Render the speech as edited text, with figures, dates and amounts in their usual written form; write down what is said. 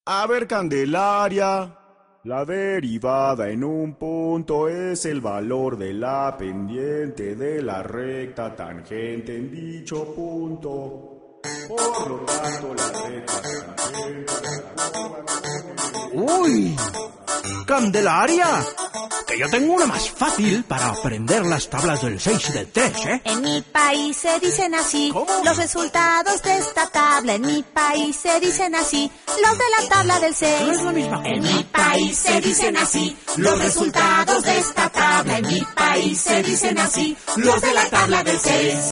A ver, Candelaria. La derivada en un punto es el valor de la pendiente de la recta tangente en dicho punto. Por lo tanto, la recta tangente... ¡Uy! ¡Candelaria! Que yo tengo una más fácil para aprender las tablas del 6 y del 3, ¿eh? En mi país se dicen así. ¿Cómo? Los resultados de esta tabla. En mi país se dicen así. Los de la tabla del 6. No es la misma cosa. En mi país se dicen así. Los resultados de esta tabla. En mi país se dicen así. Los de la tabla del 6.